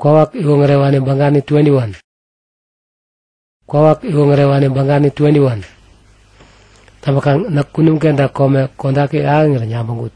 Kwawak iwo ngerewane bangani 21. Kwawak iwo ngerewane bangani 21. Tamakang nakunum kenda kome kondaki angir nyambangut.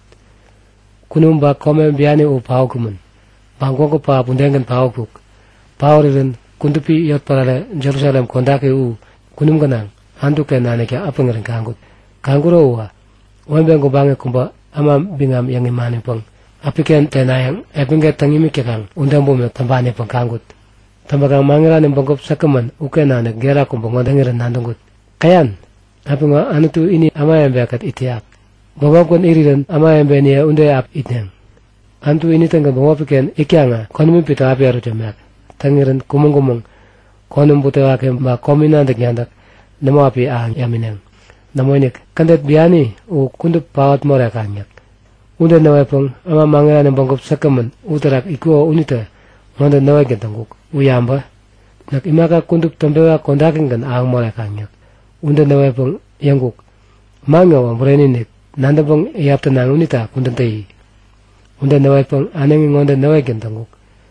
Kunum ba kome biani u paukumun. Bangkongo pa bundengen paukuk. Pauririn kundupi yot parale Jerusalem kondaki u kunum ganang. Anduke nane kya apangirin kangut. Kanguro uwa. Wembengo bange kumba ama bingam yang imani pang. Apiken tenayang epinge tangimi kekang undambume tambane pang kangut. Tambakang mangirane bangkop sakaman uke nane gera kumba ngondangirin nandungut. Kayan. Apinga anutu ini ama embe akat itiak. Bawakon iriran ama embe niya unde ap itneng. Antu ini tangga bawapiken ikyanga konumi pita api aru jamak. Tangiran kumung-kumung konum putewake ma komina ndak namo api ang yamineng. Namo inik kandet biani u kundup pawat more kanyak. Unde nawepong ama mangirane bangkop sakaman utarak ikuo unita ngonda nawe gentanguk. Uyamba nak imaka kundup tambewa kondakingan ang more kanyak. Unde nawepong yangguk. Mangawa mureninik nandabong iyaptanang unita kundantai. Unde nawepong anengi ngonda nawe gentanguk.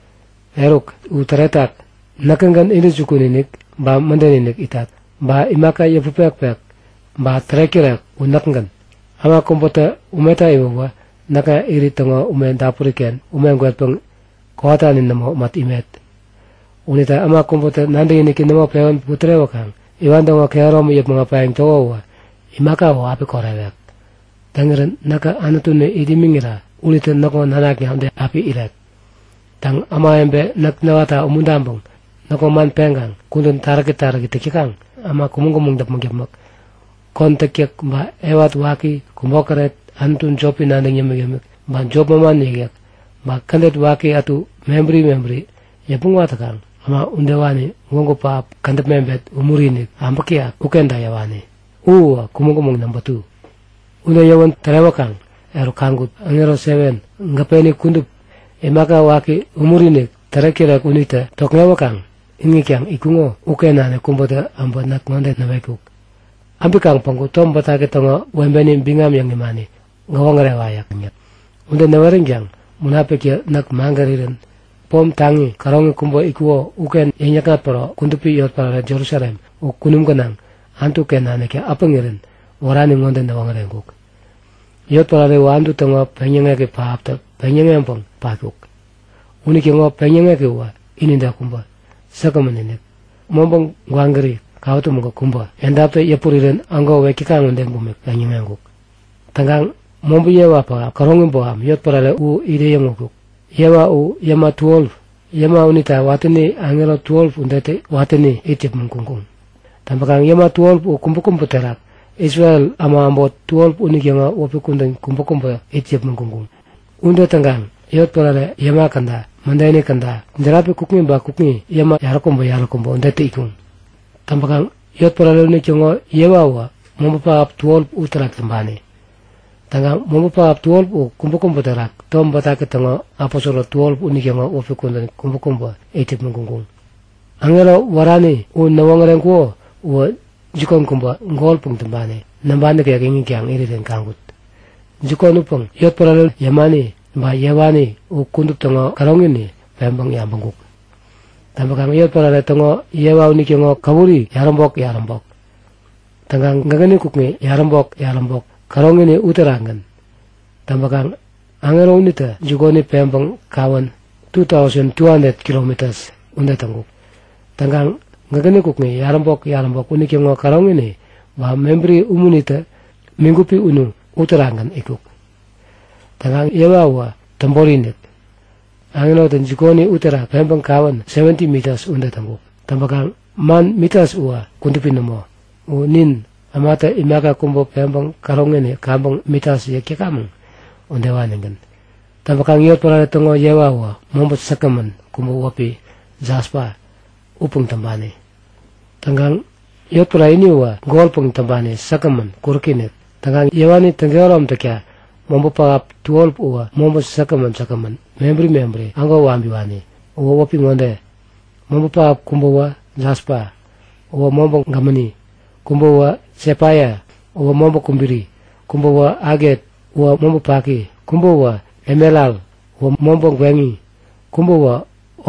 Eruk utaretak nakanggan ini jukuninik ba mandaninik itat. Ba imaka yapupek-pek ba trekirak unakanggan. Ama kumpota umeta iwawa naka iri tongo umen dapuriken umen gwetpong kohatanin namo mat imet. Unita ama kumpota nandaninik namo peon putrewakang. Iwan tongo kearom yap mga payang towa imaka wa api korewek. Tangiran naka anutune idimingira unita nako nanaki hamde api iret. Tang ama embe naknawata umundambong nako man pengang kundun taraki tekikang ama kumung dap magyapmak. Kontekyak ba ewat waki kumokaret antun jopi nandang yamak ba job maman yagyak ba kandet waki atu membri yapung watakang. Ama undewani ngongo pa kandap membet umurinik ambakia ukenda yawani. Uwa kumung number 2. Unde yawan terewakang eru kangut angero 7 ngapeni kundup emaka waki umurinik terekira kunita toknewakang ingikyang ikungo ukenane kumbota amba nak ngonde nawekuk. Ambikang pangku tom batake tongo wembeni bingam yang imani ngawangrewayak nyat. Unde nawaringyang munapekya nak mangariren pom tangi karongi kumbo ikuo uken yenyakat paro kundupi yot para Jerusalem u kunum ganang antu kenane kya apangiren warani ngonde nawangarenguk. Yot para rewa antu tongo penyengeke paapta penyengempong pakuk. Uniki ngo penyengeke wa ininda kumba sakamaninek. Mombong gwangari kautu mga kumba endapte yapuriren ango wekikang undeng bumek penyengenguk. Tanggang mombu yewa pa karongi boam yot para le u ide yengukuk. Yewa u yama 12 yama unita watini angelo 12 undete watini itip mungkungkung. Tampakang yama 12 u kumpukumpu terak Israel ama ambo 12 unik yanga wapikundang kumpukumpu itip mungkungkung. Unde tanggang yot parale yama kanda mandaini kanda nderapi kukmi ba kukmi yama yarakumbo undete ikung. Tampakang yot parale unik yanga yewa wa mumpa 12 uterak tambani. Tanggang mumpa 12 u kumpukumpu terak tom batake tongo apostolo 12 unik yanga wapikundang kumpukumpu itip mungkungkung. Angelo warani u nawangarengkuo u jikon kumba ngol pung tambane nambane kaya kingi kyang iriren kangut. Jikon upang yot parale yamani ba yawani u kundup tongo karongini pembang yambanguk. Tampakang yot parale tongo yewa unik yanga kaburi yarambok. Tanggang ngagani kukmi yarambok karongini uterangan. Tampakang angelo unita jikoni pembang kawan 2,200 kilometers undatanguk. Tanggang ngagani kukmi yarambok unik yanga karongini ba membri umunita minggupi unu uterangan ikuk. Tanggang yewa wa tamborinik. Angelo dan jikoni utera pembang kawan 70 meters undatanguk. Tampakang man meters uwa kundupin mo. Unin amata imaka kumbo pembang karongini kambang meters yakikamang undewaningan. Tampakang yot parale tongo yewa wa mombot sakaman kumbo wapi jaspa upung tambane. Tanggang yot para ini wa golpung tambane sakaman kurkinet. Tanggang yewani tanggerom tekya mombo pagap 12 uwa mombo sakaman membri anggo wambiwani uwa wapi ngonde mombo pagap kumbo wa jaspa uwa mombo ngamani kumbo wa sepaya uwa mombo kumbiri kumbo wa aget uwa mombo paki kumbo wa emelal uwa mombo ngwengi kumbo wa onik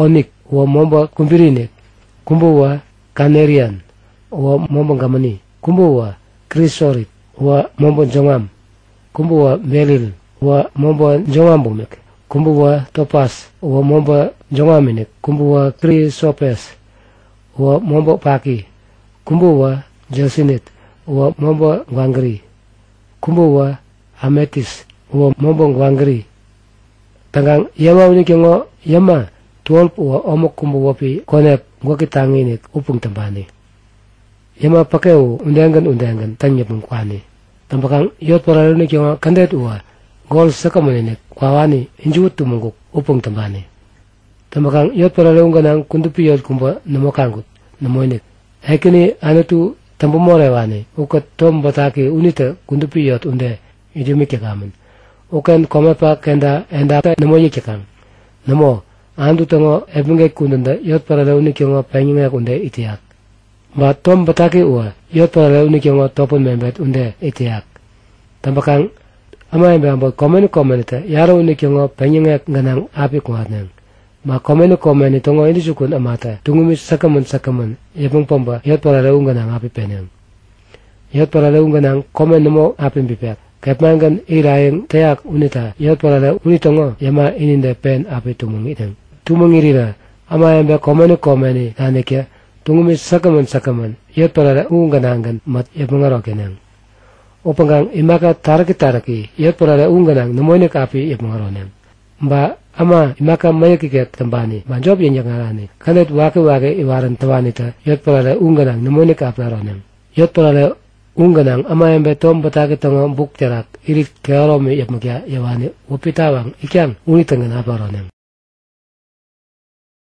wa mombo kumbirinik, kumbu wa kanerian, wa mombo gamani, kumbu wa krisorit, wa mombo jongam, kumbu wa belil, wa mombo jongam bumek, kumbu wa topas, wa mombo jongaminik, kumbu wa krisopes, wa mombo paki, kumbu wa jelsinit, wa mombo gwangri, kumbu wa ametis, wa mombo gwangri. Tangang yama unikingo yama 12 wa omok kumbu wapi konek wakitanginik upung tambani. Yama pakeu undangan tanyapung kwani. Tambakang yot paraluni kingo kandet uwa gol sakamuninik kwawani injuut tumungkuk upung tambani. Tambakang yot paralunganang kundupi yot kumba namokangut namoinik. Hekini anatu tambumorewani ukat tom bataki unita kundupi yot unde idumikikaman. Ukan komepa kenda enda namoyi kikang. Namo andu tango ebunge kundanda yot paraluni kingo penginga kunde itiak. Ba tom bataki uwa yot paraluni kingo topun membet unde itiak. Tambakang ama embe ambo komen yaro uni kingo penginga nganang api kuatnang. Ma komen tongo indi sukun amata tungumi sakaman yepung pomba yot paraluni nganang api penang. Yot paraluni nganang komen namo api bipek. Kepmangan irayang teak unita yot parala unitongo yama ininde pen api tumung itang. Tumung irira ama embe komeni nanekya tungumi sakaman yot parala unganangan mat yapungarok kenang. Upanggang imaka taraki yot parala unganang namoyne api yapungaronang. Mba ama imaka mayakiket tambani banjob yanyangarani kanet wake iwaran tawanita yot parala unganang namoyne api aronang. Yot parala unganang ama embe tom batake tongo buk terak irit keoromi yapmakya yawani upitawang ikyang unitangan aparonang.